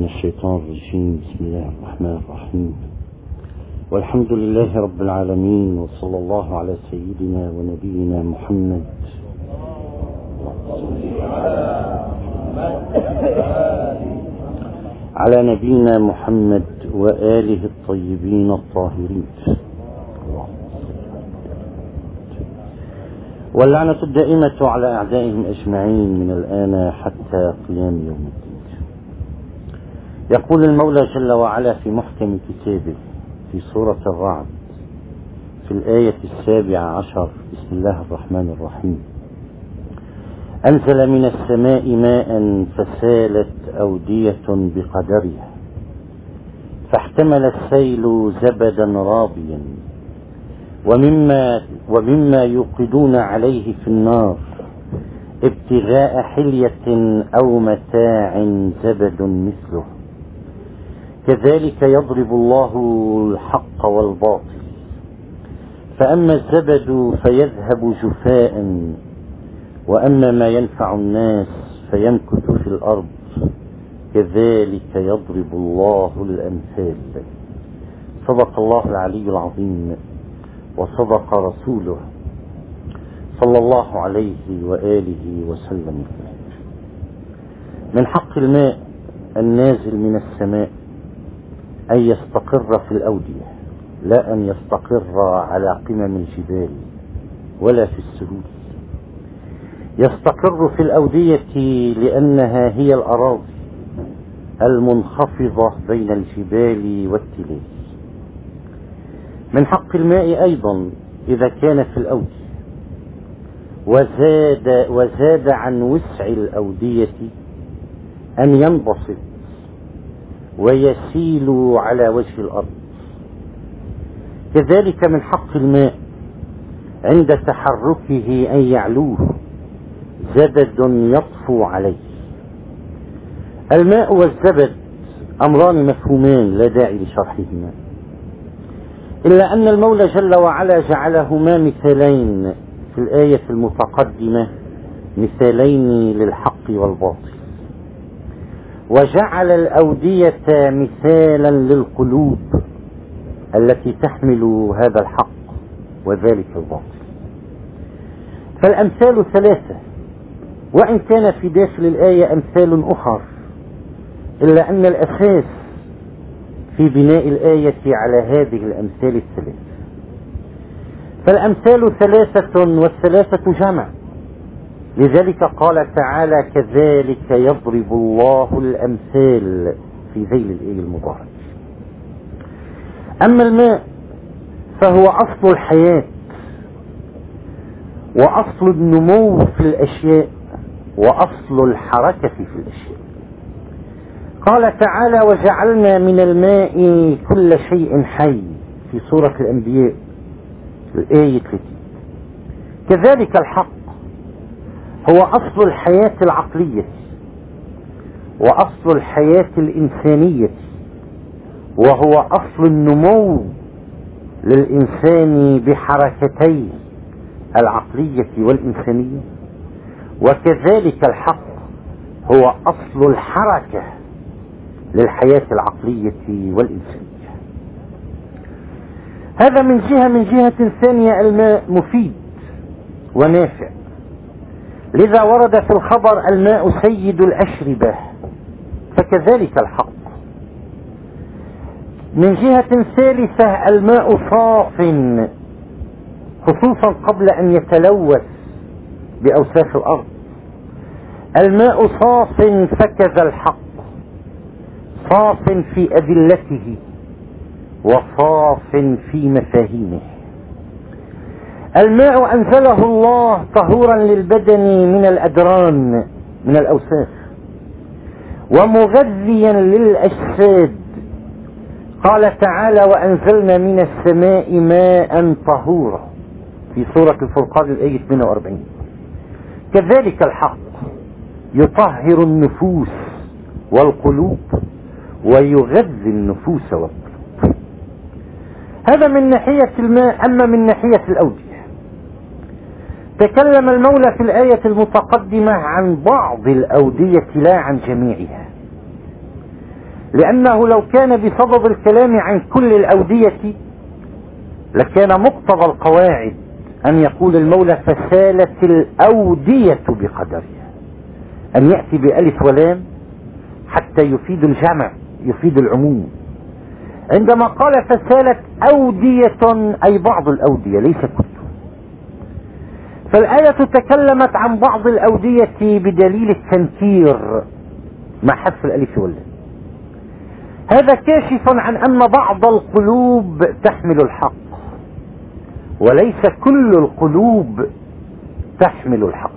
من الشيطان الرجيم. بسم الله الرحمن الرحيم، والحمد لله رب العالمين، وصلى الله على سيدنا ونبينا محمد على نبينا محمد وآله الطيبين الطاهرين، واللعنة الدائمة على أعدائهم أجمعين من الآن حتى قيام يوم الدين. يقول المولى جل وعلا في محكم كتابه في سورة الرعد في الآية 17: بسم الله الرحمن الرحيم: أنزل من السماء ماء فسالت أودية بقدرها فاحتمل السيل زبدا رابيا ومما يوقدون عليه في النار ابتغاء حلية أو متاع زبد مثله كذلك يضرب الله الحق والباطل فأما الزبد فيذهب جفاء وأما ما ينفع الناس فيمكث في الأرض كذلك يضرب الله الأمثال. صدق الله العلي العظيم وصدق رسوله صلى الله عليه وآله وسلم. من حق الماء النازل من السماء أن يستقر في الأودية، لا أن يستقر على قمم الجبال ولا في السهول. يستقر في الأودية لأنها هي الأراضي المنخفضة بين الجبال والتلال. من حق الماء أيضا إذا كان في الأودية وزاد عن وسع الأودية أن ينبسط ويسيل على وجه الأرض. كذلك من حق الماء عند تحركه أن يعلوه زبد يطفو عليه. الماء والزبد أمران مفهومان لا داعي لشرحهما، إلا أن المولى جل وعلا جعلهما مثالين في الآية المتقدمة، مثالين للحق والباطل، وجعل الأودية مثالا للقلوب التي تحمل هذا الحق وذلك الباطل. فالأمثال ثلاثة، وإن كان في داخل الآية أمثال أخر، إلا أن الأساس في بناء الآية على هذه الأمثال الثلاثة. فالأمثال ثلاثة والثلاثة جمع، لذلك قال تعالى: كذلك يضرب الله الأمثال في ذيل الآية المبارك. أما الماء فهو أصل الحياة وأصل النمو في الأشياء وأصل الحركة في الأشياء. قال تعالى: وجعلنا من الماء كل شيء حي في سورة الأنبياء الآية 30. كذلك الحق هو أصل الحياة العقلية وأصل الحياة الإنسانية، وهو أصل النمو للإنسان بحركتي العقلية والإنسانية. وكذلك الحق هو أصل الحركة للحياة العقلية والإنسانية. هذا من جهة. من جهة ثانية الماء مفيد ونافع، لذا ورد في الخبر: الماء سيد الأشربة. فكذلك الحق. من جهة ثالثة الماء صاف، خصوصا قبل أن يتلوث بأوساخ الأرض. الماء صاف فكذا الحق، صاف في أدلته وصاف في مفاهيمه. الماء أنزله الله طهورا للبدن من الأدران من الأوساخ ومغذيا للأجساد. قال تعالى: وأنزلنا من السماء ماء طهورا في سورة الفرقان الآية 42. كذلك الحق يطهر النفوس والقلوب ويغذي النفوس والقلوب. هذا من ناحية الماء. أما من ناحية الأودية تكلم المولى في الآية المتقدمة عن بعض الأودية لا عن جميعها. لأنه لو كان بصدد الكلام عن كل الأودية لكان مقتضى القواعد أن يقول المولى فسالت الأودية بقدرها، أن يأتي بألف ولام حتى يفيد الجمع، يفيد العموم. عندما قال فسالت أودية أي بعض الأودية ليس كله. فالآية تكلمت عن بعض الأودية بدليل التنكير مع حذف الألف واللام. هذا كاشف عن أن بعض القلوب تحمل الحق وليس كل القلوب تحمل الحق.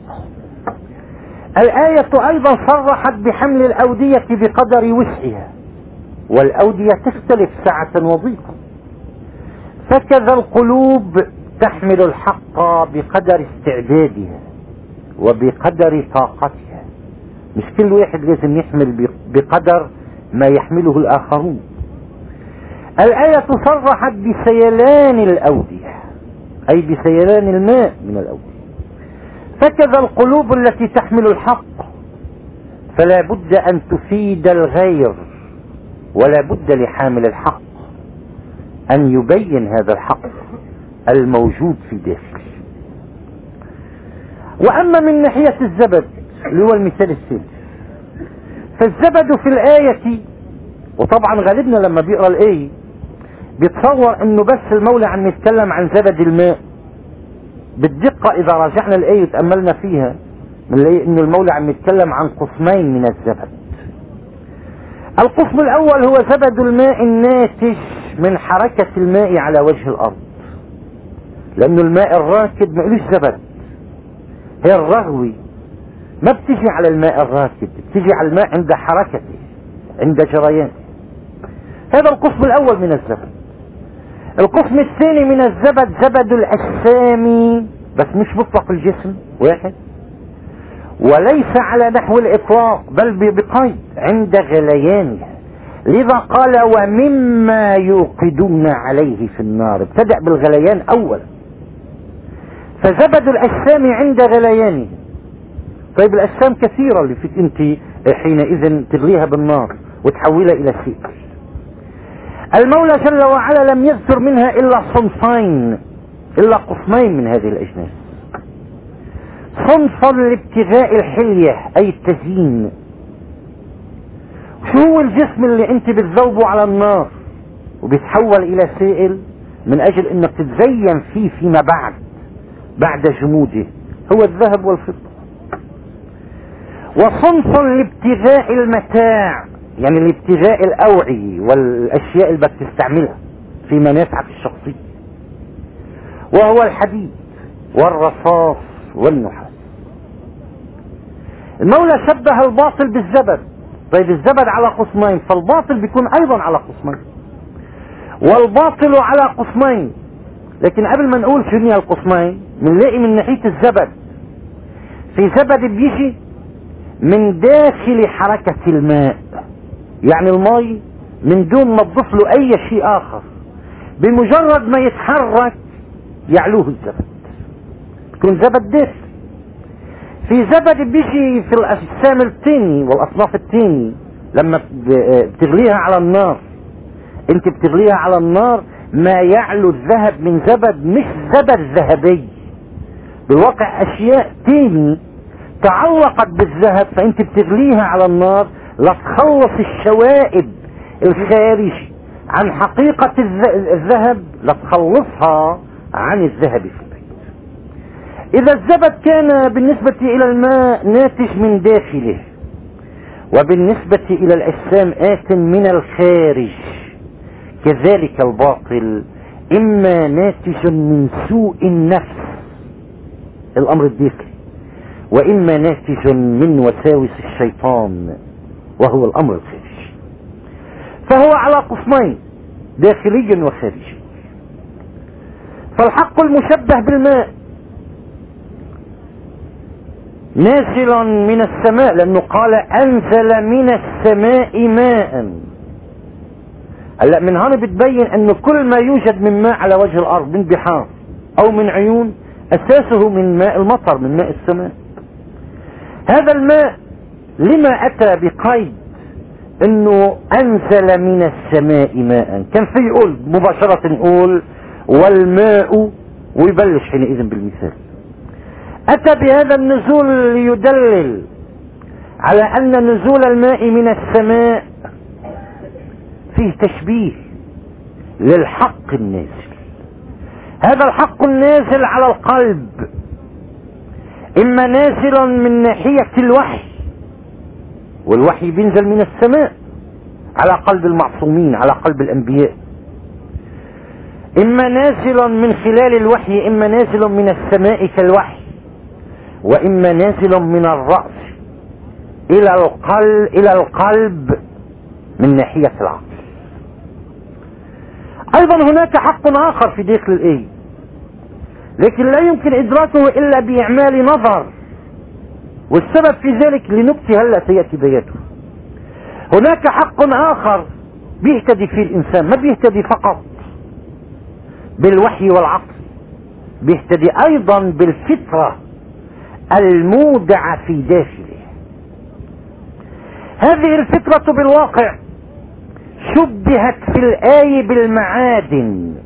الآية أيضا صرحت بحمل الأودية بقدر وسعها، والأودية تختلف سعة وضيقا، فكذا القلوب تحمل الحق بقدر استعدادها وبقدر طاقتها، مش كل واحد لازم يحمل بقدر ما يحمله الآخرون. الآية صرحت بسيلان الأودية أي بسيلان الماء من الأودية، فكذا القلوب التي تحمل الحق فلا بد أن تفيد الغير، ولا بد لحامل الحق أن يبين هذا الحق الموجود في داخله. وأما من ناحية الزبد اللي هو المثال الثالث، فالزبد في الآية، وطبعا غالبنا لما بيقرأ الآية بيتصور انه بس المولى عم يتكلم عن زبد الماء. بالدقة اذا راجعنا الآية وتأملنا فيها بنلاقي انه المولى عم يتكلم عن قسمين من الزبد. القسم الاول هو زبد الماء الناتج من حركة الماء على وجه الارض، لانه الماء الراكد ما لهش زبد، هي الرغوي ما بتجي على الماء الراكد، بتجي على الماء عند حركته عند جريانه. هذا القسم الاول من الزبد. القسم الثاني من الزبد زبد الاجسام، بس مش مطلق الجسم واحد، وليس على نحو الاطلاق بل بقيد عند غليانها، لذا قال ومما يوقدون عليه في النار، ابتدأ بالغليان اولا. فزبد الاجسام عند غليانه. طيب الاجسام كثيرة اللي فيك انت حينئذ تغليها بالنار وتحولها الى سيل. المولى جل وعلا لم يذكر منها الا صنفين، الا قسمين من هذه الاجناس. صنفا لابتغاء الحلية اي التزيين. شو هو الجسم اللي انت بتذوبه على النار وبيتحول الى سائل من اجل انك تتزين فيه فيما بعد جموده؟ هو الذهب والفضة. وصنفا لابتغاء المتاع، يعني لابتغاء الاوعية والاشياء اللي بدك تستعملها في منافعك الشخصية، وهو الحديد والرصاص والنحاس. المولى شبه الباطل بالزبد. طيب الزبد على قسمين، فالباطل بيكون ايضا على قسمين، والباطل على قسمين. لكن قبل ما نقول شنو القسمين بنلاقي من ناحية الزبد في زبد بيجي من داخل حركة الماء، يعني الماء من دون ما تضيف له اي شيء اخر، بمجرد ما يتحرك يعلوه الزبد، يكون زبد داخل. في زبد بيجي في الاجسام التاني والاصناف التاني لما بتغليها على النار، انت بتغليها على النار ما يعلو الذهب من زبد، مش زبد ذهبي، بالواقع اشياء تاني تعلقت بالذهب، فانت بتغليها على النار لتخلص الشوائب الخارجي عن حقيقة الذهب، لتخلصها عن الذهب في البيت. اذا الزبد كان بالنسبة الى الماء ناتج من داخله، وبالنسبة الى الاجسام آت من الخارج، كذلك الباطل اما ناتج من سوء النفس الامر الداخلي، واما ناتج من وساوس الشيطان وهو الامر الخارجي. فهو على قسمين، داخلي وخارجي. فالحق المشبه بالماء نازل من السماء، لانه قال انزل من السماء ماء. هلا من هنا بتبين انه كل ما يوجد من ماء على وجه الارض من بحار او من عيون اساسه من ماء المطر، من ماء السماء. هذا الماء لما اتى بقيد انه انزل من السماء ماء، كان في يقول مباشرة نقول والماء ويبلش حينئذ بالمثال. اتى بهذا النزول ليدلل على ان نزول الماء من السماء فيه تشبيه للحق النازل. هذا الحق النازل على القلب اما نازل من ناحية الوحي، والوحي بينزل من السماء على قلب المعصومين، على قلب الانبياء، اما نازل من خلال الوحي، اما نازل من السماء كالوحي، واما نازل من الرأس الى القلب من ناحية العقل. ايضا هناك حق اخر في داخل الايه، لكن لا يمكن ادراكه الا باعمال نظر، والسبب في ذلك لنكتة هلا سيأتي بياته. هناك حق اخر بيهتدي فيه الانسان، ما بيهتدي فقط بالوحي والعقل، بيهتدي ايضا بالفطرة المودعة في داخله. هذه الفطرة بالواقع شبهت في الآية بالمعادن،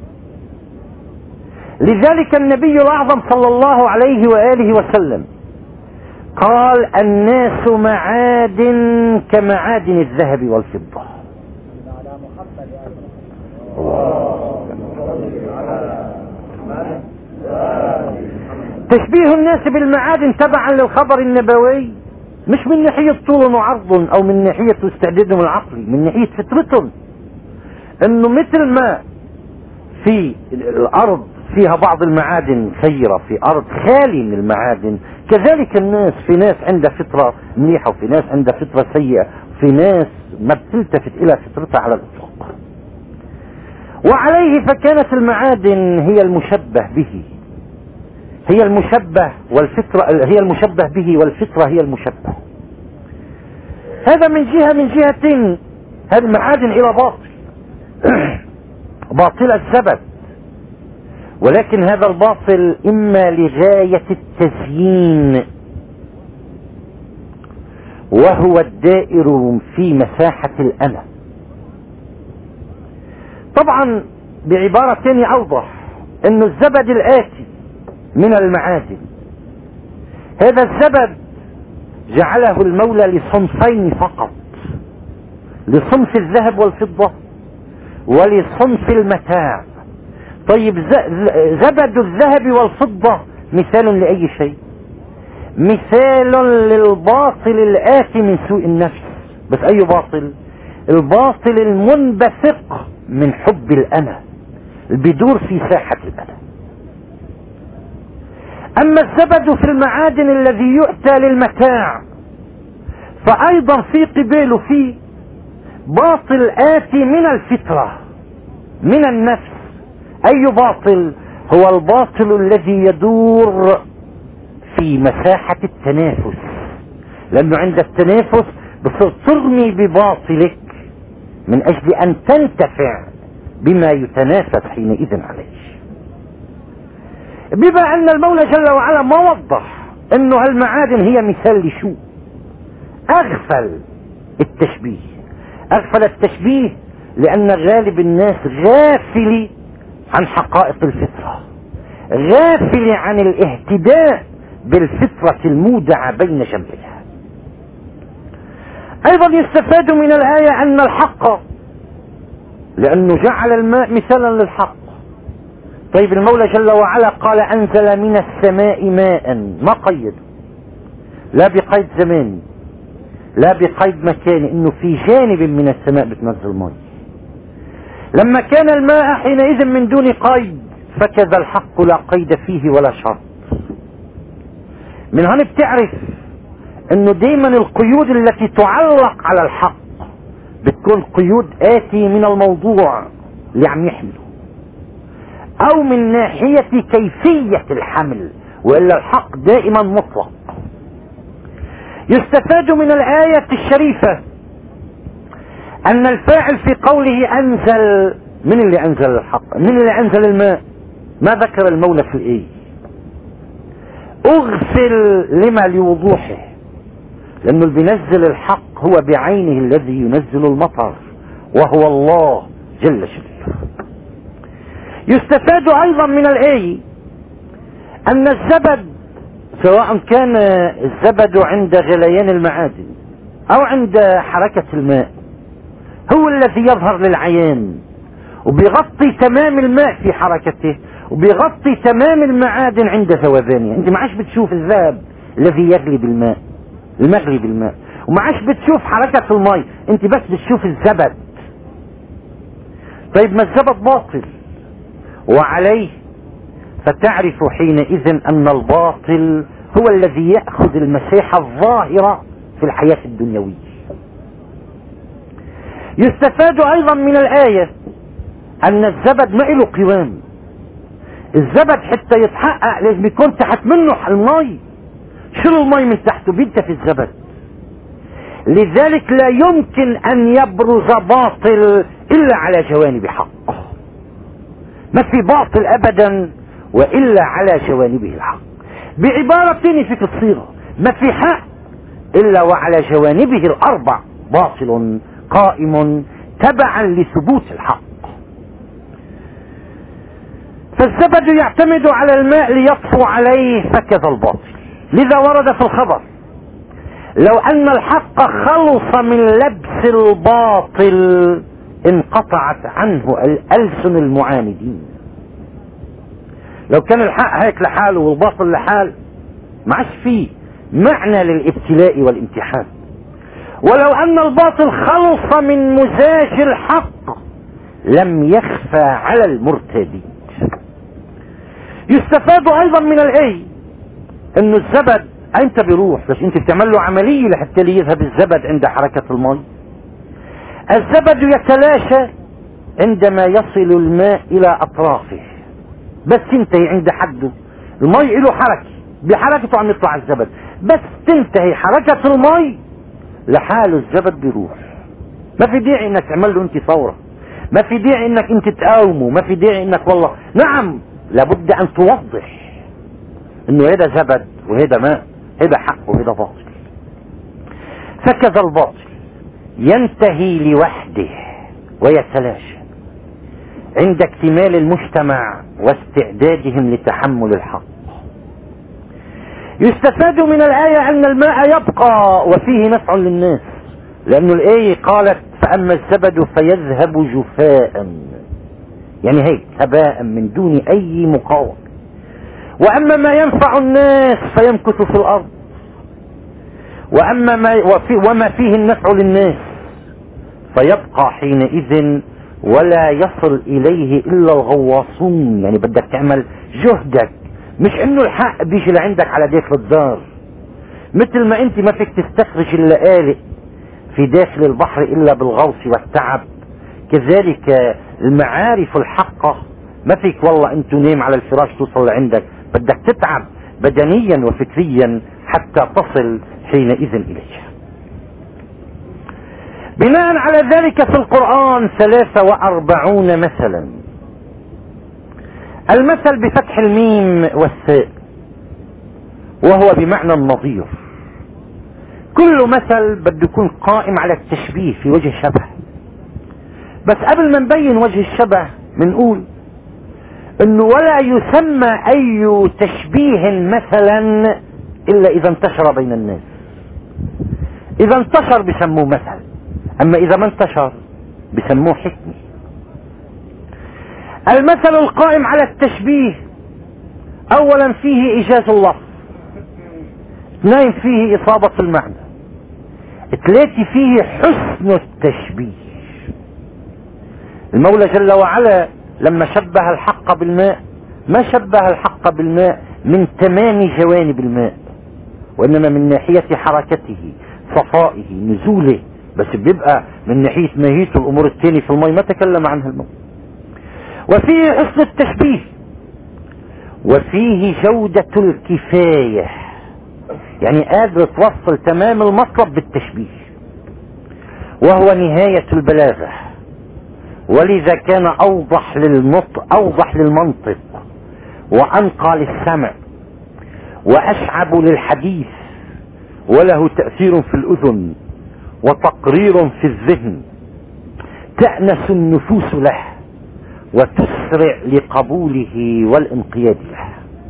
لذلك النبي الأعظم صلى الله عليه وآله وسلم قال الناس معادن كمعادن الذهب والفضة. تشبيه الناس بالمعادن تبعا للخبر النبوي مش من ناحية طول وعرض او من ناحية استعدادهم العقلي، من ناحية فطرتهم، انه مثل ما في الارض فيها بعض المعادن خيرة، في ارض خالي من المعادن، كذلك الناس في ناس عندها فطرة منيحة وفي ناس عندها فطرة سيئة، في ناس ما بتلتفت الى فطرتها على الاطلاق. وعليه فكانت المعادن هي المشبه به، هي المشبه والفطرة هي المشبه به، والفطرة هي المشبه. هذا من جهة، من جهة هذه المعادن الى باطل باطل السبب، ولكن هذا الباطل اما لغاية التزيين وهو الدائر في مساحة الانا. طبعا بعبارة ثانية اوضح انه الزبد الاتي من المعادن، هذا الزبد جعله المولى لصنفين فقط، لصنف الذهب والفضة ولصنف المتاع. طيب زبد الذهب والفضة مثال لأي شيء؟ مثال للباطل الآتي من سوء النفس. بس أي باطل؟ الباطل المنبثق من حب الأنا، البدور في ساحة الأنا. اما الزبد في المعادن الذي يؤتى للمتاع فايضا في قباله فيه باطل آتي من الفطرة من النفس. اي باطل؟ هو الباطل الذي يدور في مساحة التنافس، لانه عند التنافس بصير ترمي بباطلك من اجل ان تنتفع بما يتنافس حينئذ عليه. بما ان المولى جل وعلا ما وضح انه هالمعادن هي مثال لشو، اغفل التشبيه. اغفل التشبيه لان غالب الناس غافل عن حقائق الفطرة، غافل عن الاهتداء بالفطرة المودعة بين جنبيها. ايضا يستفاد من الآية ان الحق، لانه جعل الماء مثالا للحق. طيب المولى جل وعلا قال انزل من السماء ماء، ما قيد، لا بقيد زمان لا بقيد مكان، انه في جانب من السماء بتنزل ماء. لما كان الماء حينئذ من دون قيد فكذا الحق لا قيد فيه ولا شرط. من هون بتعرف انه دائما القيود التي تعلق على الحق بتكون قيود آتي من الموضوع اللي عم يحمله او من ناحية كيفية الحمل، وإلا الحق دائما مطلق. يستفاد من الآية الشريفة ان الفاعل في قوله انزل، من اللي انزل الحق؟ من اللي انزل الماء؟ ما ذكر المولى في الايه. اغفل لما لوضوحه، لأنه اللي بينزل الحق هو بعينه الذي ينزل المطر، وهو الله جل جلاله. يستفاد أيضا من الآية أن الزبد، سواء كان الزبد عند غليان المعادن أو عند حركة الماء، هو الذي يظهر للعيان وبيغطي تمام الماء في حركته، وبيغطي تمام المعادن عند ذوبانها. انت ما عادش بتشوف الذهب الذي يغلي بالماء، المغلي بالماء، وما عادش بتشوف حركة الماء، انت بس بتشوف الزبد. طيب ما الزبد باطل وعليه، فتعرف حينئذ ان الباطل هو الذي يأخذ المساحة الظاهرة في الحياة الدنيوية. يستفاد ايضا من الآية ان الزبد ما له قوام. الزبد حتى يتحقق لازم يكون تحت منه المي، شيل المي من تحته بينتفي الزبد. لذلك لا يمكن ان يبرز باطل الا على جوانب حق، ما في باطل ابدا والا على جوانبه الحق. بعبارة تانية فيك الصيغة، ما في حق الا وعلى جوانبه الاربع باطل قائم تبعا لثبوت الحق. فالزبد يعتمد على الماء ليطفو عليه فكذا الباطل. لذا ورد في الخبر لو ان الحق خلص من لبس الباطل انقطعت عنه الألسن المعاندين. لو كان الحق هيك لحاله والباطل لحال ما عادش فيه معنى للابتلاء والامتحان. ولو ان الباطل خلص من مزاج الحق لم يخفى على المرتدين. يستفاد ايضا من الآية انه الزبد انت بيروح، بس انت بتعمل له عملية لحتى يذهب الزبد عند حركة الماء. الزبد يتلاشى عندما يصل الماء الى اطرافه، بس تنتهي عند حده. الماء له حركة، بحركته عم يطلع الزبد، بس تنتهي حركة الماء لحاله الزبد بيروح. ما في داعي انك تعمل له انت ثورة، ما في داعي انك انت تقاومه، ما في داعي انك والله نعم لابد ان توضح انه هذا زبد وهذا ماء، هذا حق وهذا باطل. فكذا الباطل ينتهي لوحده ويتلاشى عند اكتمال المجتمع واستعدادهم لتحمل الحق. يستفاد من الآية أن الماء يبقى وفيه نفع للناس، لأن الآية قالت فأما الزبد فيذهب جفاء، يعني هيك هباء من دون أي مقاومة. وأما ما ينفع الناس فيمكث في الأرض، وما فيه النفع للناس فيبقى حينئذ ولا يصل إليه إلا الغواصون. يعني بدك تعمل جهدك، مش انه الحق بيجي لعندك على داخل الدار. مثل ما انت ما فيك تستخرج اللآلئ في داخل البحر الا بالغوص والتعب، كذلك المعارف الحقة ما فيك والله انت نايم على الفراش توصل لعندك، بدك تتعب بدنيا وفكريا حتى تصل حينئذ اليها. بناء على ذلك في القرآن 43 مثلا. المثل بفتح الميم والساء وهو بمعنى النظير. كل مثل بده يكون قائم على التشبيه في وجه شبه. بس قبل ما نبين وجه الشبه بنقول انه ولا يسمى اي تشبيه مثلا الا اذا انتشر بين الناس. اذا انتشر بسموه مثل، اما اذا ما انتشر بسموه حكمة. المثل القائم على التشبيه اولا فيه ايجاز اللفظ، اثنين فيه اصابة المعنى، ثلاثة فيه حسن التشبيه. المولى جل وعلا لما شبه الحق بالماء ما شبه الحق بالماء من تمام جوانب الماء، وانما من ناحية حركته صفائه نزوله، بس بيبقى من ناحية ماهيته الامور التانية في الماء ما تكلم عنها الماء. وفيه حسن التشبيه، وفيه جودة الكفاية، يعني قادر توصل تمام المطلب بالتشبيه، وهو نهاية البلاغة. ولذا كان اوضح للنطق، اوضح للمنطق، وانقى للسمع، واشعب للحديث، وله تأثير في الأذن وتقرير في الذهن، تأنس النفوس له وتسرع لقبوله والانقياد له.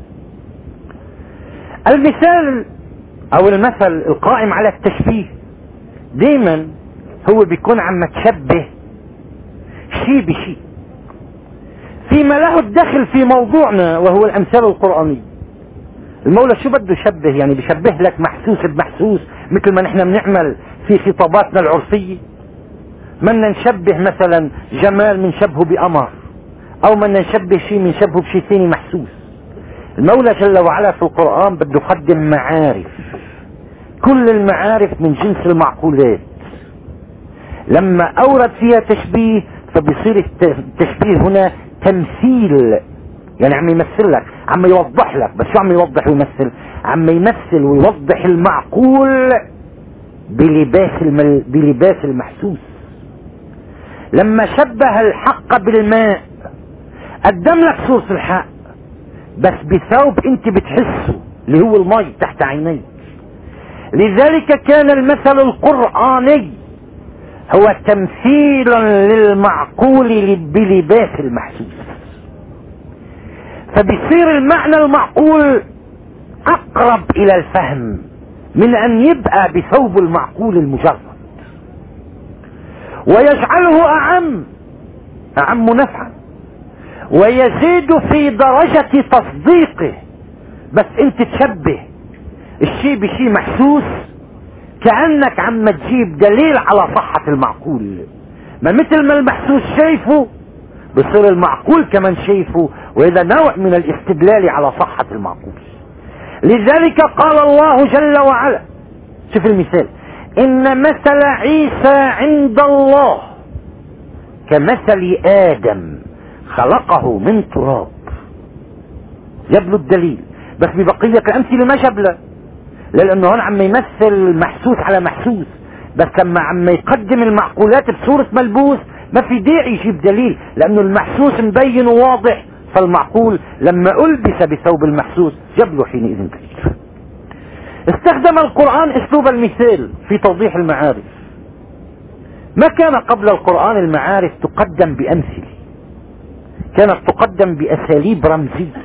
المثال او المثل القائم على التشبيه دايما هو بيكون عم تشبه شيء بشيء فيما له الدخل في موضوعنا وهو الامثال القرآنية. المولى شو بده يشبه؟ يعني بيشبه لك محسوس بمحسوس، مثل ما نحن بنعمل في خطاباتنا العرفية. بدنا نشبه مثلا جمال بنشبهه بقمر، او بدنا نشبه شيء بنشبهه بشيء ثاني محسوس. المولى جل وعلا في القرآن بده يقدم معارف، كل المعارف من جنس المعقولات. لما اورد فيها تشبيه فبيصير التشبيه هنا تمثيل، يعني عم يمثل لك، عم يوضح لك. بس شو عم يوضح ويمثل؟ عم يمثل ويوضح المعقول بلباس المحسوس. لما شبه الحق بالماء قدم لك صورة الحق بس بثوب انت بتحسه اللي هو المي تحت عينيك. لذلك كان المثل القرآني هو تمثيلا للمعقول بلباس المحسوس، فبيصير المعنى المعقول اقرب الى الفهم من ان يبقى بثوب المعقول المجرد، ويجعله اعم نفعا، ويزيد في درجة تصديقه. بس انت تشبه الشيء بشيء محسوس كأنك عم تجيب دليل على صحة المعقول. ما مثل ما المحسوس شايفه بصير المعقول كمان شايفه، وهذا نوع من الاستدلال على صحة المعقول. لذلك قال الله جل وعلا، شوف المثال: إن مثل عيسى عند الله كمثل آدم خلقه من تراب. جاب له الدليل بس ببقية الأمثلة ما جاب له، لأنه هون عم يمثل محسوس على محسوس. بس لما عم يقدم المعقولات بصورة ملبوس ما في داعي يجيب دليل، لأنه المحسوس مبين وواضح، فالمعقول لما ألبس بثوب المحسوس جاب له حينئذ دليل. استخدم القرآن أسلوب المثال في توضيح المعارف. ما كان قبل القرآن المعارف تقدم بأمثلة، كانت تقدم بأساليب رمزية،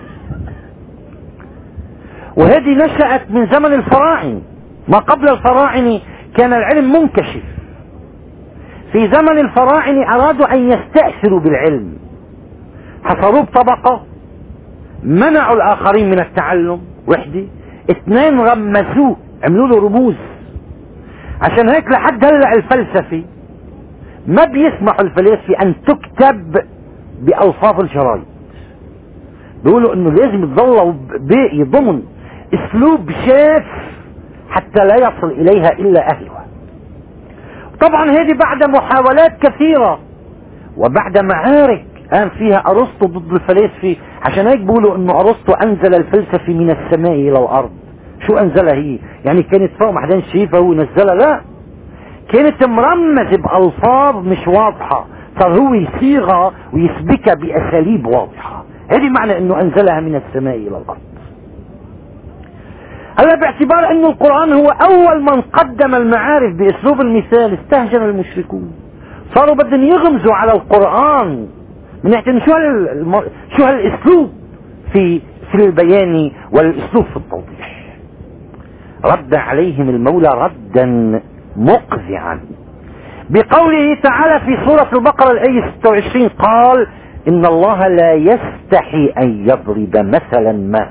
وهذه نشأت من زمن الفراعنة. ما قبل الفراعنة كان العلم منكشف. في زمن الفراعنة أرادوا أن يستأثروا بالعلم، حصروه بطبقة، منعوا الآخرين من التعلم، وحدة. اثنين غمسوه، عملوا له رموز. عشان هيك لحد هلأ الفلسفة ما بيسمحوا الفلاسفة أن تكتب بألفاظ الجرايد. بيقولوا انه لازم يتضلوا باقي ضمن اسلوب شاف حتى لا يصل اليها الا اهلها. طبعا هذه بعد محاولات كثيرة وبعد معارك قام فيها ارسطو ضد الفلاسفة. عشان هيك بيقولوا انه ارسطو انزل الفلسفة من السماء الى الارض. شو انزلها هي؟ يعني كانت فوق ما حدا شايفها هو نزلها؟ لا، كانت مرمزة بألفاظ مش واضحة، صار هو يصيغها ويسبكها بأساليب واضحة. هذه معنى انه انزلها من السماء الى الارض. هلا باعتبار انه القرآن هو اول من قدم المعارف باسلوب المثال، استهجن المشركون، صاروا بدهم يغمزوا على القرآن من ناحية شو هالاسلوب في البيان والاسلوب في التوضيح. رد عليهم المولى ردا مقذعا بقوله تعالى في سورة البقرة الآية 26: قال إن الله لا يستحي أن يضرب مثلا ما.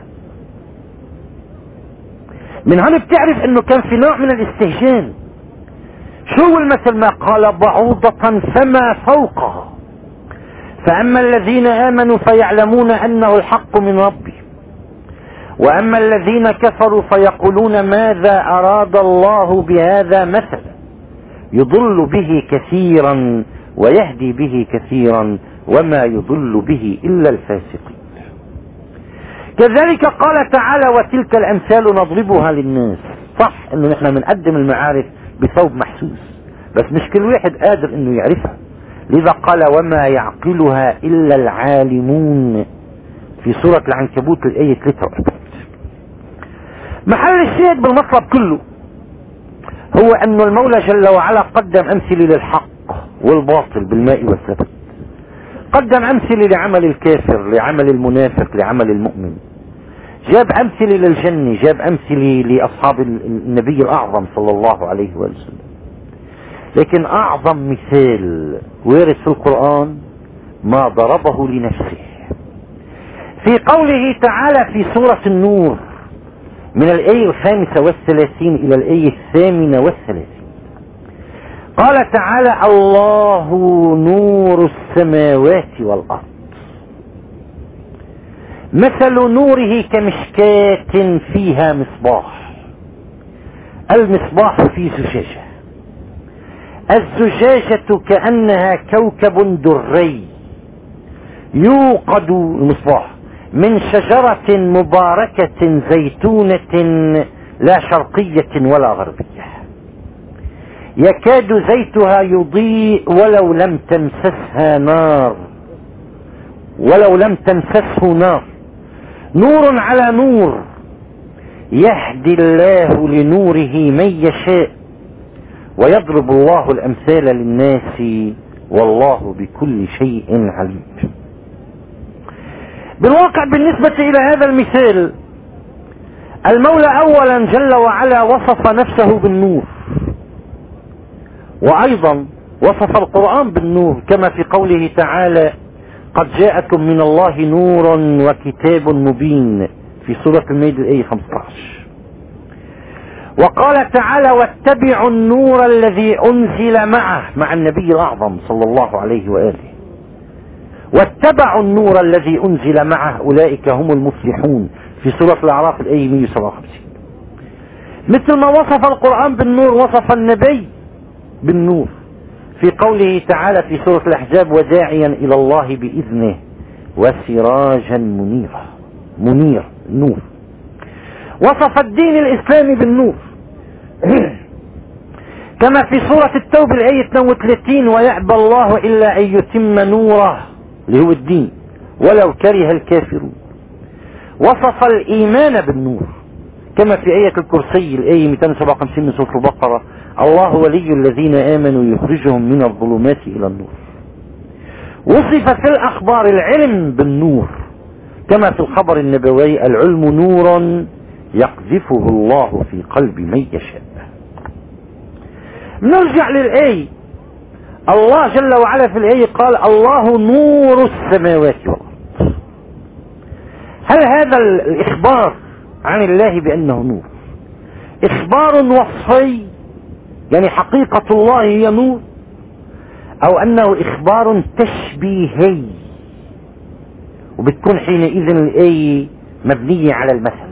من هون بتعرف إنه كان في نوع من الاستهجان. شو هو المثل؟ ما قال بعوضة فما فوقها، فأما الذين آمنوا فيعلمون أنه الحق من ربهم، وأما الذين كفروا فيقولون ماذا أراد الله بهذا مثلا يضل به كثيرا ويهدي به كثيرا وما يضل به إلا الفاسقين. كذلك قال تعالى وتلك الأمثال نضربها للناس. صح انه نحن بنقدم المعارف بثوب محسوس، بس مش كل واحد قادر انه يعرفها. لذا قال وما يعقلها إلا العالمون في سورة العنكبوت الآية 3. محل الشاهد بالمطلب كله هو أن المولى جل وعلا قدم أمثلة للحق والباطل بالماء والثبت. قدم أمثلة لعمل الكافر، لعمل المنافق، لعمل المؤمن. جاب أمثلة للجنة، جاب أمثلة لأصحاب النبي الأعظم صلى الله عليه وسلم. لكن أعظم مثال وارد في القرآن ما ضربه لنفسه في قوله تعالى في سورة النور من الآية 35 إلى الآية 38. قال تعالى: الله نور السماوات والأرض، مثل نوره كمشكاة فيها مصباح، المصباح في زجاجة، الزجاجة كأنها كوكب دري يوقد المصباح من شجرة مباركة زيتونة لا شرقية ولا غربية، يكاد زيتها يضيء ولو لم تمسسه نار، نور على نور، يهدي الله لنوره من يشاء، ويضرب الله الأمثال للناس والله بكل شيء عليم. بالواقع بالنسبة إلى هذا المثال، المولى أولا جل وعلا وصف نفسه بالنور، وأيضا وصف القرآن بالنور كما في قوله تعالى: قد جاءكم من الله نور وكتاب مبين في سورة المائدة الآية 15. وقال تعالى: واتبعوا النور الذي أنزل معه، مع النبي الأعظم صلى الله عليه وآله، واتبعوا النور الذي أنزل معه أولئك هم المفلحون في سورة الأعراف الآية 157. مثل ما وصف القرآن بالنور وصف النبي بالنور في قوله تعالى في سورة الأحزاب: وداعيا إلى الله بإذنه وسراجا منير نور. وصف الدين الإسلامي بالنور كما في سورة التوبة الآية 32: ويأبى الله إلا أن يتم نوره، اللي هو الدين، ولو كره الكافرون. وصف الإيمان بالنور كما في آية الكرسي الآية 257 من سورة البقرة: الله ولي الذين آمنوا يخرجهم من الظلمات إلى النور. وصف في الأخبار العلم بالنور كما في الخبر النبوي: العلم نور يقذفه الله في قلب من يشاء. نرجع للآية. الله جل وعلا في الآية قال: الله نور السماوات والأرض. هل هذا الإخبار عن الله بأنه نور إخبار وصفي، يعني حقيقة الله هي نور، أو أنه إخبار تشبيهي وبتكون حينئذ الآية مبنية على المثل؟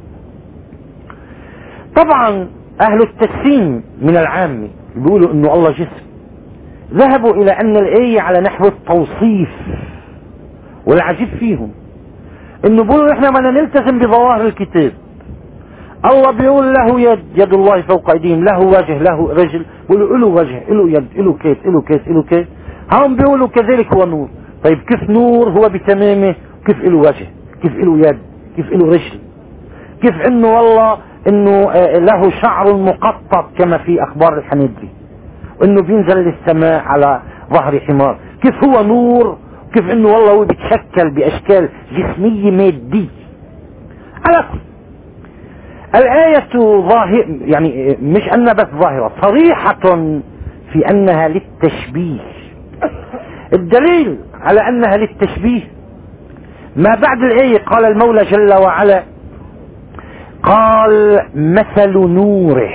طبعا أهل التسليم من العامة بيقولوا أنه الله جسم، ذهبوا إلى أن الآية على نحو التوصيف، والعجيب فيهم أنه بيقولوا إحنا بدنا نلتزم بظواهر الكتاب. الله بيقول له يد الله فوق أيديهم، له وجه، له رجل، بيقولوا له وجه، له يد، له كيس، له كيس، له كيس. هم بيقولوا كذلك هو نور. طيب كيف نور هو بتمامه؟ كيف له وجه؟ كيف له يد؟ كيف له رجل؟ كيف انه والله انه له شعر مقطط كما في اخبار الحنيدري، وانه بينزل للسماء على ظهر حمار؟ كيف هو نور؟ كيف انه والله هو بيتشكل باشكال جسمية مادية؟ على كل الآية ظاهر، يعني مش أنها بس ظاهرة، صريحة في أنها للتشبيه. الدليل على أنها للتشبيه ما بعد الآية. قال المولى جل وعلا: قال مثل نوره.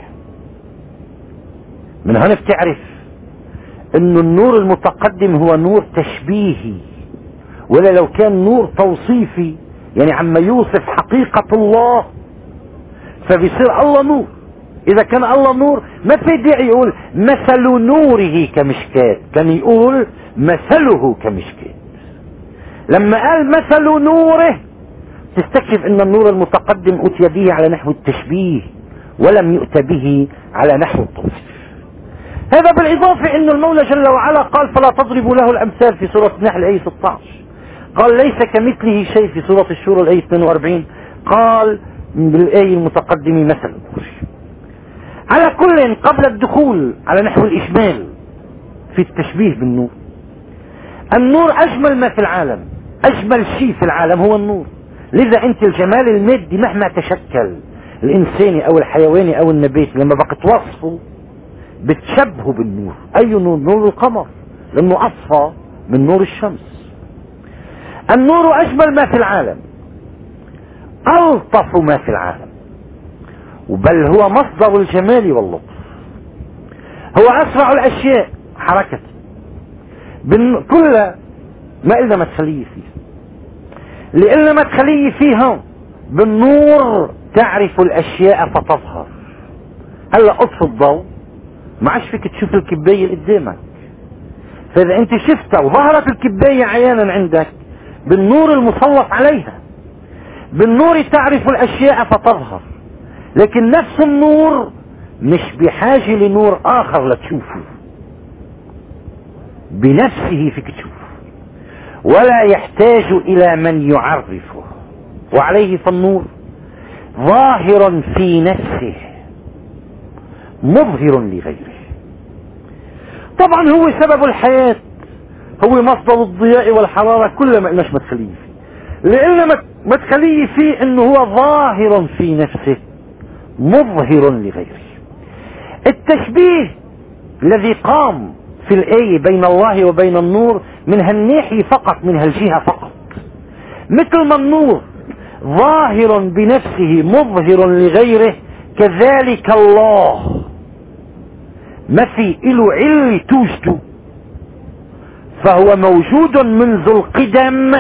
من هنا بتعرف أن النور المتقدم هو نور تشبيهي، ولا لو كان نور توصيفي يعني عما يوصف حقيقة الله فبيصير الله نور. إذا كان الله نور ما في داعي يقول مثل نوره كمشكاة، كان يقول مثله كمشكاة. لما قال مثل نوره تستكشف أن النور المتقدم أتي به على نحو التشبيه ولم يؤت به على نحو التوصيف. هذا بالإضافة أن المولى جل وعلا قال: فلا تضربوا له الأمثال في سورة النحل الآية 16. قال: ليس كمثله شيء في سورة الشورى الآية 42. قال بالآية المتقدمة مثل نور. على كل، قبل الدخول على نحو الإجمال في التشبيه بالنور، النور أجمل ما في العالم، أجمل شيء في العالم هو النور. لذا أنت الجمال المادي مهما تشكل، الإنساني أو الحيواني أو النباتي، لما بقى توصفه بتشبهه بالنور. أي نور؟ نور القمر، لأنه أصفى من نور الشمس. النور أجمل ما في العالم، ألطف ما في العالم، بل هو مصدر الجمال واللطف. هو أسرع الأشياء حركة، كل ما إلا ما تخليه فيه، لإلا ما تخليه فيها بالنور تعرف الأشياء فتظهر. هلا أطفي الضوء ما عادش فيك تشوف الكباية اللي قدامك، فإذا أنت شفتها وظهرت الكباية عيانا عندك بالنور المسلط عليها، بالنور تعرف الأشياء فتظهر. لكن نفس النور مش بحاجة لنور آخر لتشوفه، بنفسه فيك تشوفه، ولا يحتاج إلى من يعرفه. وعليه فالنور ظاهر في نفسه مظهر لغيره. طبعا هو سبب الحياة، هو مصدر الضياء والحرارة، كل ما قلناش ما تخليه فيه، لأن ما تخليه فيه انه هو ظاهر في نفسه مظهر لغيره. التشبيه الذي قام في الآية بين الله وبين النور من هالناحية فقط، من هالجهة فقط، مثل ما النور ظاهر بنفسه مظهر لغيره، كذلك الله ما في له علة توجده، فهو موجود منذ القدم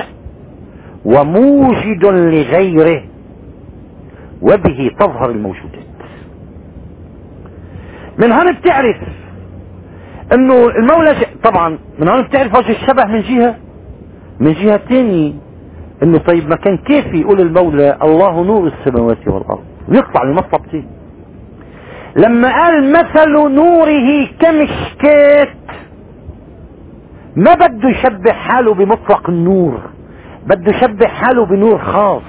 وموجد لغيره، وبه تظهر الموجودات. من هون بتعرف انه المولى طبعا من هون بتعرف وجه الشبه من جهة تانية، انه طيب ما كان كيف يقول المولى الله نور السماوات والارض ويطلع لمطلبتين؟ لما قال مثل نوره كمشكات، ما بده يشبه حاله بمطلق النور، بده يشبه حاله بنور خاص.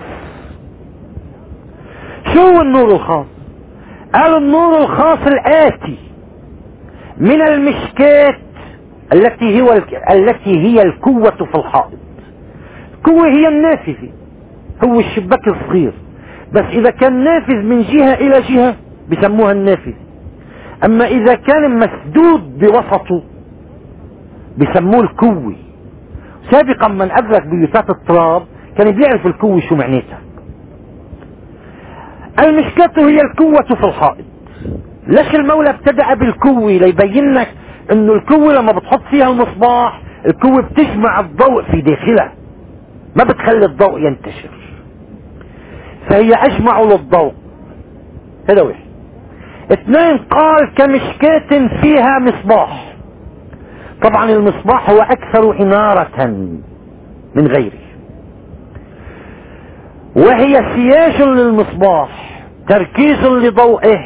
شو النور الخاص؟ قالوا النور الخاص الآتي من المشكات التي هي القوة في الحائط. القوة هي النافذة، هو الشباك الصغير، بس إذا كان نافذ من جهة إلى جهة بسموها النافذة، أما إذا كان مسدود بوسطه بسموه الكوي. سابقا من أدرك بيوتات التراب كان بيعرف الكوي شو معناتها. المشكلة هي القوة في الحائط. ليش المولى ابتدأ بالكوي؟ ليبين لك انه الكوي لما بتحط فيها المصباح، الكوي بتجمع الضوء في داخلها، ما بتخلي الضوء ينتشر، فهي اجمع للضوء. هذا واحد. اثنين، قال كمشكاة فيها مصباح. طبعا المصباح هو اكثر انارة من غيره، وهي سياج للمصباح، تركيز لضوئه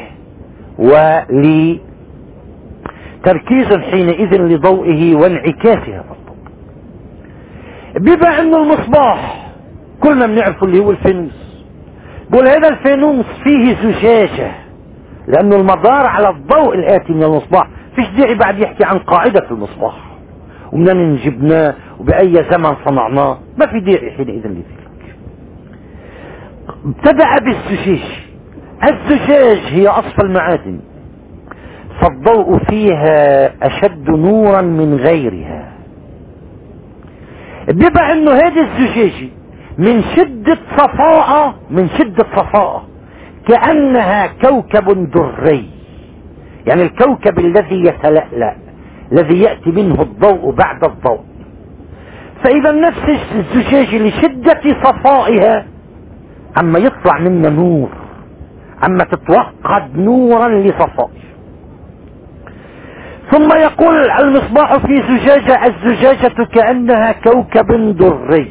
تركيز حينئذ لضوئه وانعكاس هذا الضوء. بما ان المصباح كلنا بنعرف اللي هو الفانوس، بقول هذا الفانوس فيه زجاجة، لانه المدار على الضوء الاتي من المصباح. فيش داعي بعد يحكي عن قاعدة المصباح ومن جبناه وبأي زمن صنعناه، ما في داعي حينئذ لذلك. ابتدأ بالزجاج. الزجاج هي أصفى المعادن، فالضوء فيها أشد نورا من غيرها. بما أنه هذه الزجاجة من شدة صفاء كأنها كوكب دري، يعني الكوكب الذي يتلألأ، الذي يأتي منه الضوء بعد الضوء. فإذا نفس الزجاجة لشدة صفائها عما يطلع منها نور، عما تتوقد نورا لصفائه. ثم يقول المصباح في زجاجة، الزجاجة كأنها كوكب دري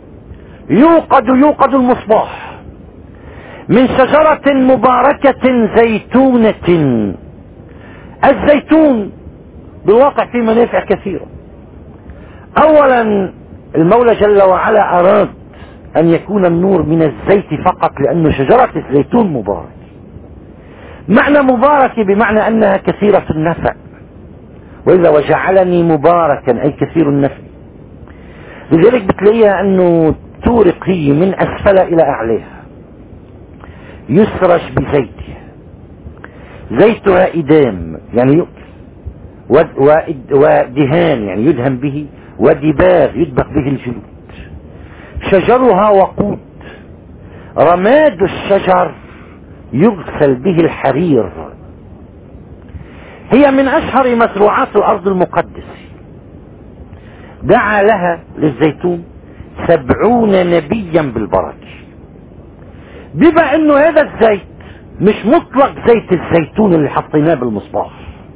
يوقد المصباح من شجرة مباركة زيتونة. الزيتون بالواقع فيه منافع كثيرة. اولا المولى جل وعلا اراد ان يكون النور من الزيت فقط، لأن شجرة الزيتون مبارك. معنى مباركة بمعنى أنها كثيرة النفع، وإذا وجعلني مباركا أي كثير النفع. لذلك بتلاقيها أنه تورق هي من أسفل إلى أعليها، يسرش بزيتها، زيتها إدام يعني يؤكل، ودهان يعني يدهن به، ودباغ يدبغ به الجلود. شجرها وقود، رماد الشجر يغسل به الحرير. هي من أشهر مزروعات الأرض المقدسة. دعا لها للزيتون 70 نبيا بالبركة. بما انه هذا الزيت مش مطلق زيت الزيتون اللي حطيناه بالمصباح،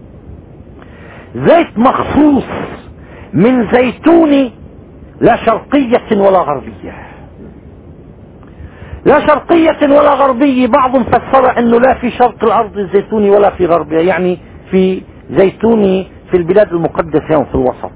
زيت مخصوص من زيتون لا شرقية ولا غربية. لا شرقية ولا غربية، بعضهم فسر انه لا في شرق الارض الزيتوني ولا في غربها، يعني في زيتوني في البلاد المقدسة وفي الوسط.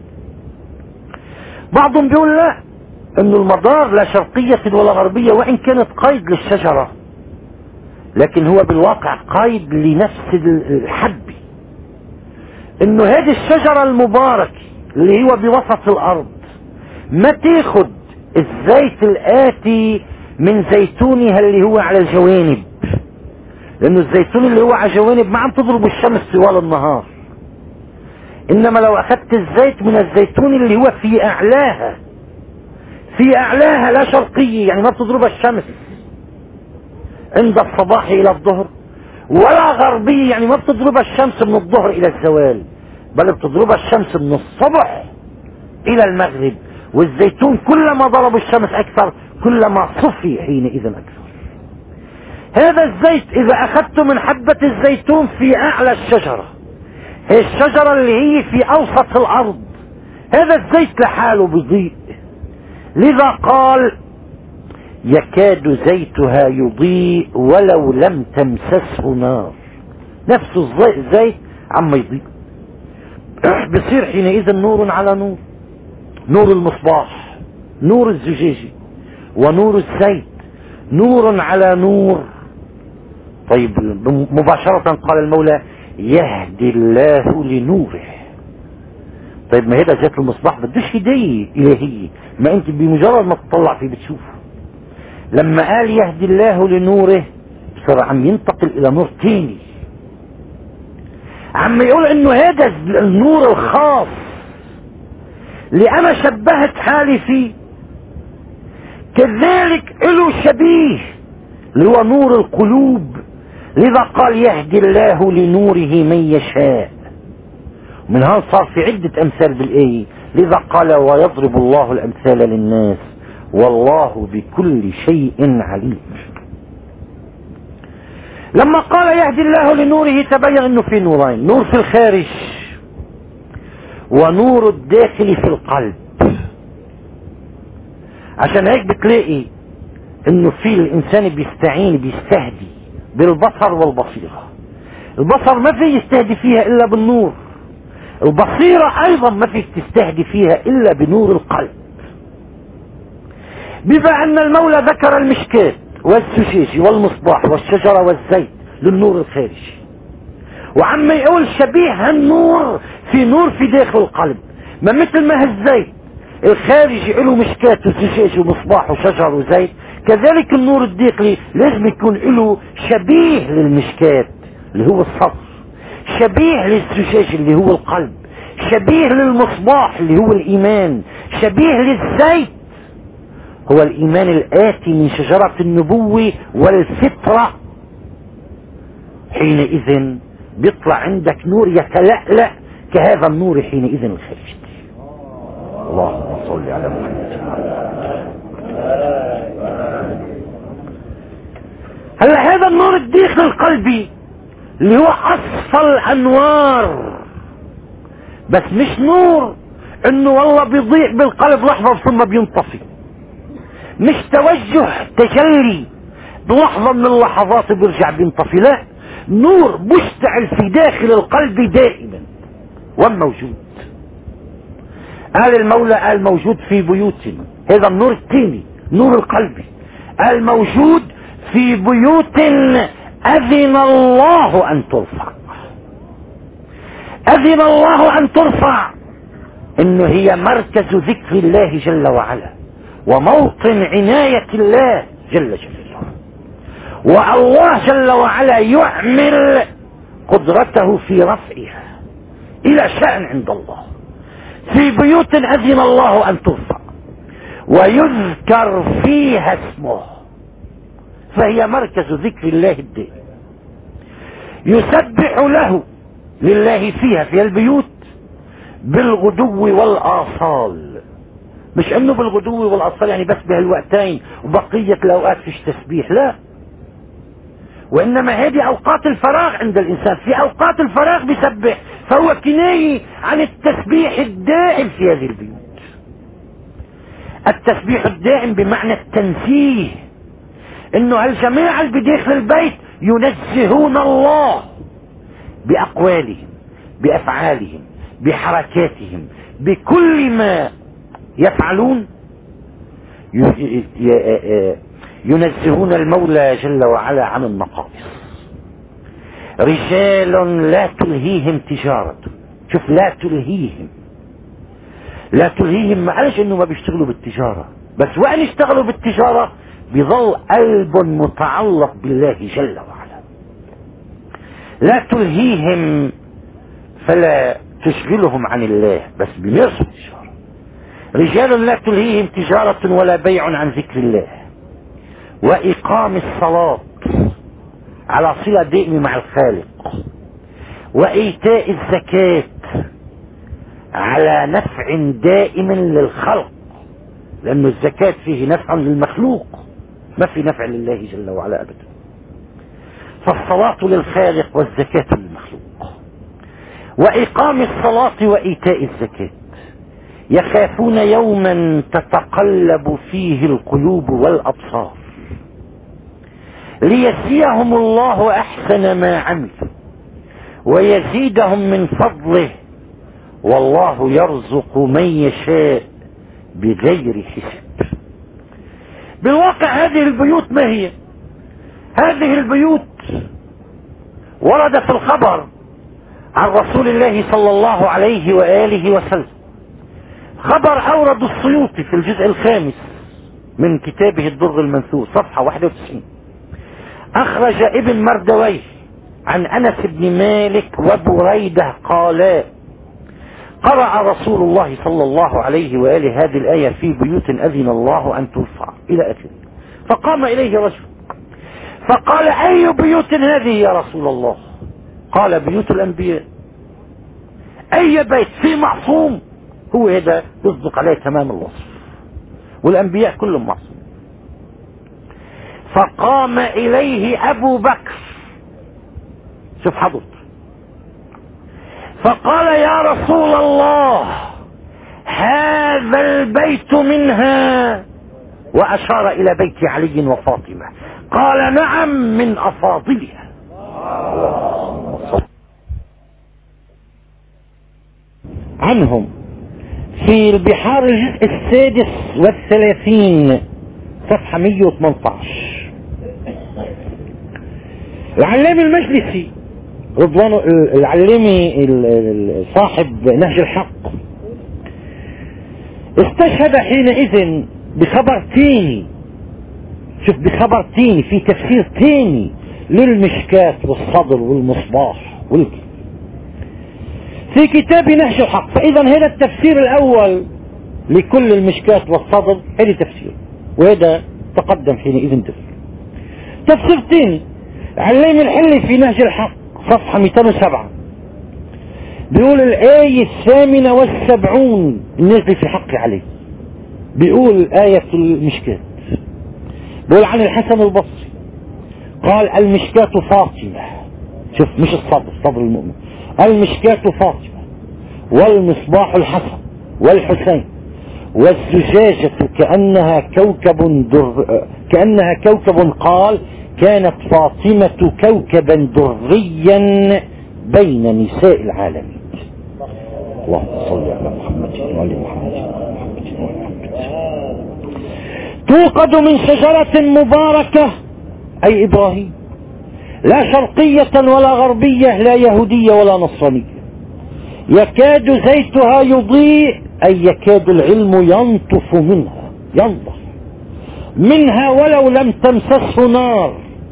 بعضهم بيقول لا، انه المدار لا شرقية ولا غربية، وان كانت قيد للشجرة لكن هو بالواقع قيد لنفس الحبة، انه هذه الشجرة المباركة اللي هو بوسط الارض ما تاخد الزيت الاتي من زيتونها اللي هو على الجوانب، لانه الزيتون اللي هو على الجوانب ما عم تضرب الشمس طوال النهار، انما لو اخذت الزيت من الزيتون اللي هو في اعلاها، في اعلاها لا شرقية يعني ما بتضربها الشمس عند الصباح الى الظهر، ولا غربية يعني ما بتضربها الشمس من الظهر الى الزوال، بل بتضربها الشمس من الصبح الى المغرب. والزيتون كلما ضرب الشمس اكثر كلما صفي حينئذ اكثر. هذا الزيت اذا اخذته من حبة الزيتون في اعلى الشجرة، هي الشجرة اللي هي في اوسط الارض، هذا الزيت لحاله بيضيء. لذا قال يكاد زيتها يضيء ولو لم تمسسه نار. نفس الزيت عم يضيء، بصير حينئذ نور على نور، نور المصباح، نور الزجاجة، ونور الزيت، نور على نور. طيب مباشرة قال المولى يهدي الله لنوره. طيب ما هذا زيت المصباح بدوش هدية إلهية، ما انت بمجرد ما تطلع فيه بتشوفه. لما قال يهدي الله لنوره صار عم ينتقل الى نور تاني، عم يقول انه هذا النور الخاص اللي انا شبهت حالي فيه كذلك له شبيه اللي هو نور القلوب. لذا قال يهدي الله لنوره من يشاء. من هون صار في عدة امثال بالايه. لذا قال ويضرب الله الامثال للناس والله بكل شيء عليم. لما قال يهدي الله لنوره تبين انه في نورين، نور في الخارج ونور الداخل في القلب. عشان هيك بتلاقي انه في الانسان بيستهدي بالبصر والبصيرة. البصر ما في يستهدي فيها الا بالنور، البصيرة ايضا ما فيك تستهدي فيها الا بنور القلب. بما ان المولى ذكر المشكات والزجاج والمصباح والشجرة والزيت للنور الخارجي، وعم يقول شبيه النور في نور في داخل القلب. ما مثل ما الزيت الخارجي له مشكات وزجاج ومصباح وشجر وزيت، كذلك النور الداخلي لازم يكون له شبيه للمشكات اللي هو الصدر، شبيه للزجاج اللي هو القلب، شبيه للمصباح اللي هو الإيمان، شبيه للزيت هو الإيمان الآتي من شجرة النبوة والفطرة. حينئذ بيطلع عندك نور يتلألأ كهذا النور حينئذ الخارجي. اللهم صل على محمد. هلا هذا النور الداخلي القلبي اللي هو أصفى الأنوار، بس مش نور انه والله بيضيء بالقلب لحظة ثم بينطفي، مش توجه تجلي بلحظة من اللحظات بيرجع بينطفي، لا، نور مشتعل في داخل القلب دائما وموجود. قال المولى قال موجود في بيوتنا، هذا النور الثاني نور القلب، قال موجود في بيوت أذن الله أن ترفع. أذن الله أن ترفع إنه هي مركز ذكر الله جل وعلا وموطن عناية الله جل جلاله. والله جل وعلا يعمل قدرته في رفعها إلى شأن عند الله في بيوت أذن الله أن ترفع ويذكر فيها اسمه، فهي مركز ذكر الله الدائم. يسبح له لله فيها في البيوت بالغدو والآصال، مش انه بالغدو والآصال يعني بس بهالوقتين وبقية الاوقات فيش تسبيح، لا، وانما هذه اوقات الفراغ عند الانسان، في اوقات الفراغ بيسبح، فهو كناية عن التسبيح الدائم في هذه البيوت. التسبيح الدائم بمعنى التنزيه، انه هالجماعة اللي بداخل البيت ينزهون الله باقوالهم بافعالهم بحركاتهم بكل ما يفعلون، ينزهون المولى جل وعلا عن النقائص. رجال لا تلهيهم تجارة، شوف لا تلهيهم، لا تلهيهم ما قالش انه ما بيشتغلوا بالتجارة، بس وين يشتغلوا بالتجارة بيظل قلب متعلق بالله جل وعلا. لا تلهيهم فلا تشغلهم عن الله، بس بيمارسوا التجارة. رجال لا تلهيهم تجارة ولا بيع عن ذكر الله وإقام الصلاة على صلة دائمة مع الخالق، وإيتاء الزكاة على نفع دائم للخلق، لأن الزكاة فيه نفع للمخلوق، ما في نفع لله جل وعلا أبدا. فالصلاة للخالق والزكاة للمخلوق، وإقام الصلاة وإيتاء الزكاة. يخافون يوما تتقلب فيه القلوب والأبصار ليجزيهم الله أحسن ما عملوا ويزيدهم من فضله، والله يرزق من يشاء بغير حساب. بالواقع هذه البيوت ما هي؟ هذه البيوت ورد في الخبر عن رسول الله صلى الله عليه وآله وسلم، خبر أورد السيوطي في الجزء الخامس من كتابه الدر المنثور صفحة 91. أخرج ابن مردويه عن أنس بن مالك وبريدة قالا: قرأ رسول الله صلى الله عليه وآله هذه الآية في بيوت أذن الله أن ترفع إلى آخره. فقام إليه رجل فقال: أي بيوت هذه يا رسول الله؟ قال: بيوت الأنبياء. أي بيت فيه معصوم هو هذا يصدق عليه تمام الوصف، والأنبياء كلهم معصوم. فقام إليه أبو بكر، شوف حضرت، فقال: يا رسول الله هذا البيت منها، وأشار إلى بيت علي وفاطمة. قال: نعم من أفاضلها. عنهم في البحار الجزء 36 صفحة 118. العلامي المجلسي رضوان العلامي صاحب نهج الحق استشهد حينئذ بخبر تاني، شوف بخبر تاني في تفسير تاني للمشكات والصدر والمصباح في كتاب نهج الحق. فإذا هذا التفسير الأول لكل المشكات والصدر هذا تفسير، وهذا تقدم حينئذ تفسير ثاني علامي الحلي في نهج الحق صفحة 207 بيقول الآية 78 النازل في حق عليه، بيقول آية المشكات، بيقول عن الحسن البصري قال: المشكات فاطمة، شوف مش الصدر، صدر المؤمن، المشكات فاطمة والمصباح الحسن والحسين والزجاجة كأنها كوكب قال: كانت فاطمة كوكبا دريا بين نساء العالمين. اللهم صل على محمد وعلى محمد. توقد من شجرة مباركة أي إبراهيم لا شرقية ولا غربية، لا يهودية ولا نصرانية. يكاد زيتها يضيء، أي يكاد العلم ينطف منها، ينضح منها ولو لم تمسسه نار.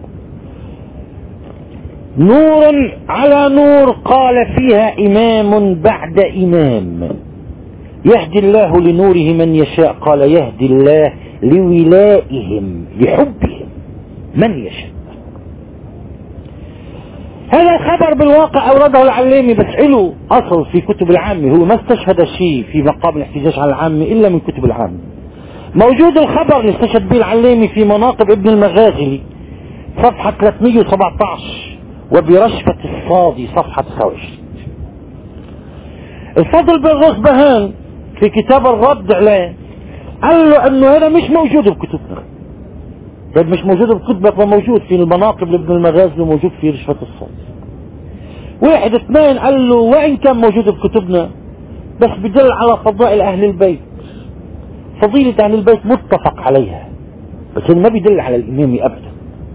نور على نور، قال فيها إمام بعد إمام. يهدي الله لنوره من يشاء، قال يهدي الله لولائهم لحبهم من يشاء. هذا الخبر بالواقع أورده العلامي، بس له أصل في كتب العامة. هو ما استشهد شيء في مقام الاحتجاج على العامة إلا من كتب العامة. موجود الخبر اللي استشهد به العلامي في مناقب ابن المغازلي صفحة 317، وبرشفة الصادي صفحة 29. الفضل بن غصبهان في كتاب الرد عليه قال له انه هذا مش موجود بكتبنا. طيب مش موجود بكتبك وموجود في المناقب لابن المغازلي وموجود في رشفة الصادي. واحد اثنين قال له وان كان موجود بكتبنا بس بدل على فضائل اهل البيت. فضيلة اهل البيت متفق عليها، بس ما بيدل على الامام ابدا.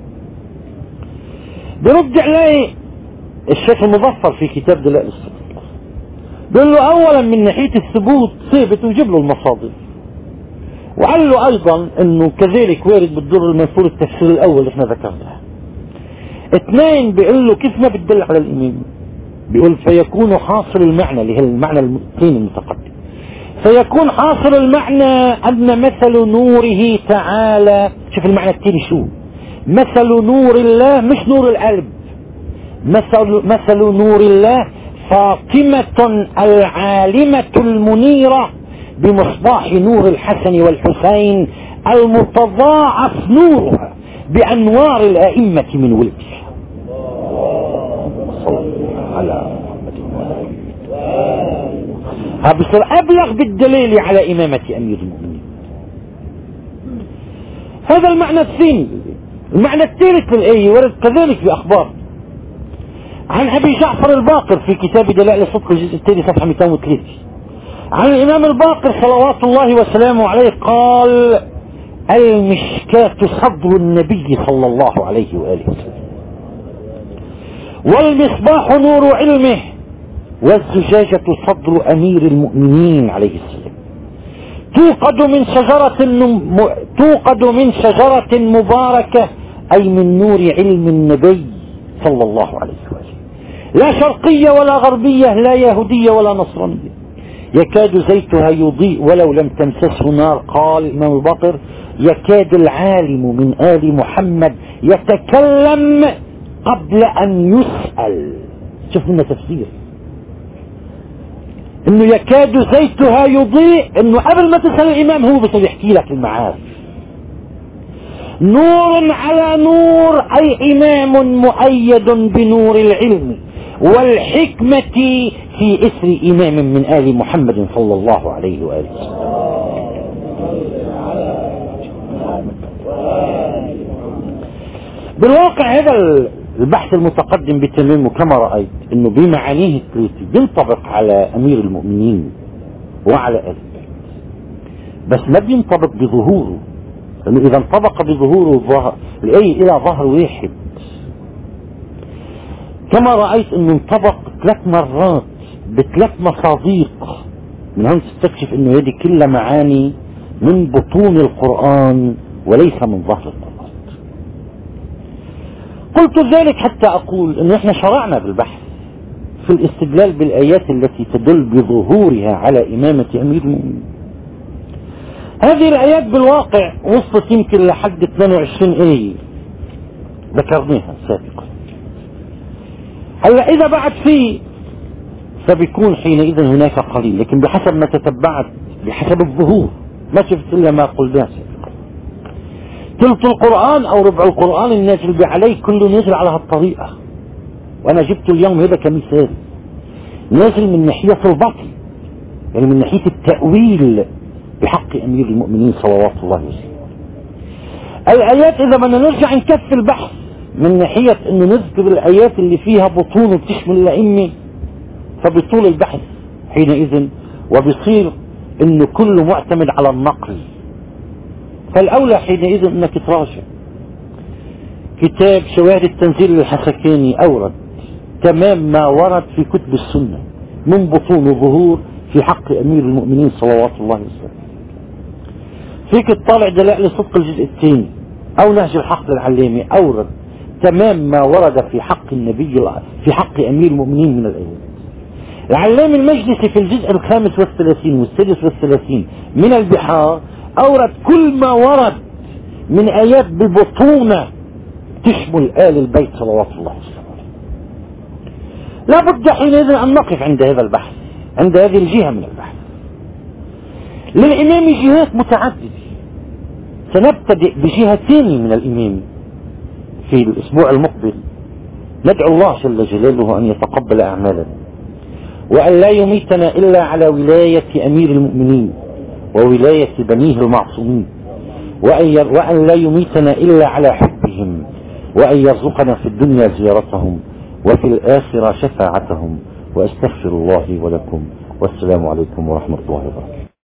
برد عليه الشيخ المظفر في كتاب دلائل الصدق، بيقول له اولا من ناحية الثبوت ثابت وجيب له المصادر، وقال له ايضا انه كذلك وارد بالدر المنثور التفسير الاول اللي احنا ذكرناه. اثنين بيقول له كيف ما بتدل على الامام، بيقول فيكون حاصل المعنى اللي هي المعنى الثاني المتقدم، فيكون حاصل المعنى ان مثل نوره تعالى. شوف المعنى الثاني شو، مثل نور الله مش نور القلب، مثل نور الله فاطمة العالمة المنيرة بمصباح نور الحسن والحسين المتضاعف نورها بأنوار الأئمة من ولدها. على هذا بصير أبلغ بالدليل على إمامة أمير المؤمنين. هذا المعنى الثاني. المعنى الثالث للآية ورد كذلك بأخبار عن أبي جعفر الباقر في كتاب دلائل الصدق الجزء الثاني صفحة 203 عن الإمام الباقر صلوات الله وسلامه عليه قال المشكاة صدر النبي صلى الله عليه وآله وسلم، والمصباح نور علمه، والزجاجة صدر أمير المؤمنين عليه السلام. توقد من شجرة مباركة، أي من نور علم النبي صلى الله عليه وسلم، لا شرقية ولا غربية، لا يهودية ولا نصرانية. يكاد زيتها يضيء ولو لم تمسسه نار. قال الإمام الباقر يكاد العالم من آل محمد يتكلم قبل أن يسأل. شوف لنا تفسير انه يكاد زيتها يضيء، انه قبل ما تسأل الامام هو بس يحكي لك المعارف. نور على نور، اي امام مؤيد بنور العلم والحكمة في اثر امام من ال محمد صلى الله عليه وآله وسلم. بالواقع هذا البحث المتقدم بتمامه كما رأيت انه بمعانيه الثلاثة بينطبق على امير المؤمنين وعلى آل البيت، بس ما بينطبق بظهوره، لانه اذا انطبق بظهوره الآية الى ظهر واحد. كما رأيت انه انطبق 3 مرات ب3 مصاديق. من هون تستكشف انه هذه كلها معاني من بطون القرآن وليس من ظهر القرآن. قلت ذلك حتى أقول أن احنا شرعنا بالبحث في الاستدلال بالآيات التي تدل بظهورها على إمامة أمير المؤمنين. هذه الآيات بالواقع وصلت يمكن لحد 22 آية ذكرناها سابقا. هلا إذا بعد فيه فبيكون حينئذ هناك قليل، لكن بحسب ما تتبعت بحسب الظهور ما شفت إلا ما قلناه سابقا. ثلث القرآن او ربع القرآن النازل عليه كله نازل على هالطريقة، وانا جبت اليوم هذا كمثال. نازل من ناحية الباطل، يعني من ناحية التأويل بحق امير المؤمنين صلوات الله وسلامه. الايات اذا بدنا نرجع نكفي البحث من ناحية انه نذكر الايات اللي فيها بطون وبتشمل الائمة، فبطول البحث حينئذ وبيصير انه كله معتمد على النقل. فالاولى حينئذ انك تراجع كتاب شواهد التنزيل للحسكاني أورد تمام ما ورد في كتب السنة من بطون وظهور في حق أمير المؤمنين صلوات الله وسلامه. فيك تطالع دلائل صدق الجزء الثاني أو نهج الحق للعلامي، أورد تمام ما ورد في حق النبي في حق أمير المؤمنين من الآيات. العلامي المجلسي في الجزء 35 و36 من البحار أورد كل ما ورد من آيات ببطونة تشمل آل البيت صلوات الله وسلامه. لا بد حينئذ أن نقف عند هذا البحث، عند هذه الجهة من البحث. للإمام جهات متعددة، سنبتدئ بجهتين من الإمام في الأسبوع المقبل. ندعو الله جل جلاله أن يتقبل أعمالنا، وأن لا يميتنا إلا على ولاية أمير المؤمنين وولاية بنيه المعصومين، وأن لا يميتنا إلا على حبهم، وأن يرزقنا في الدنيا زيارتهم وفي الآخرة شفاعتهم. وأستغفر الله ولكم، والسلام عليكم ورحمة الله وبركاته.